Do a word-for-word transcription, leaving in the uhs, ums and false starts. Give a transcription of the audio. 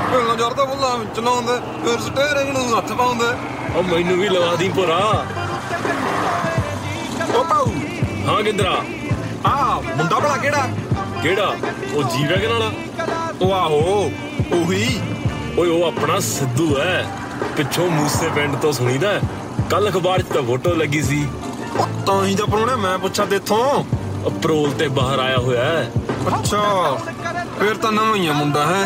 ਪਹਿਲਾਂ ਜਰਦਾ ਬੁੱਲਾ ਚਲਾਉਂਦੇ ਫਿਰ ਸਟੇਰਿੰਗ ਨੂੰ ਹੱਥ ਪਾਉਂਦੇ। ਉਹ ਮੈਨੂੰ ਵੀ ਲਵਾ ਦੀ ਭੋਰਾ। ਉਹ ਪਾਉ ਹਾਂ ਗਿੰਦਰਾ। ਆ ਮੁੰਡਾ ਭਲਾ ਕਿਹੜਾ? ਕਿਹੜਾ? ਉਹ ਜੀ ਵੈਗਨ ਵਾਲਾ। ਉਹ ਆਹੋ ਉਹੀ। ਓਏ ਉਹ ਆਪਣਾ ਸਿੱਧੂ ਹੈ, ਪਿੱਛੋਂ ਮੂਸੇ ਪਿੰਡ ਤੋਂ ਸੁਣੀਦਾ। ਕੱਲ ਅਖਬਾਰ 'ਚ ਤਾਂ ਫੋਟੋ ਲੱਗੀ ਸੀ। ਤਾਂ ਹੀ ਤਾਂ ਪ੍ਰਾਹੁਣਾ ਮੈਂ ਪੁੱਛਾਂ ਤੇਥੋਂ। ਪਰੋਲ ਤੇ ਬਾਹਰ ਆਇਆ ਹੋਇਆ। ਅੱਛਾ ਫਿਰ ਤਾਂ ਨਵਾਂ ਹੀ ਆ ਮੁੰਡਾ ਹੈ।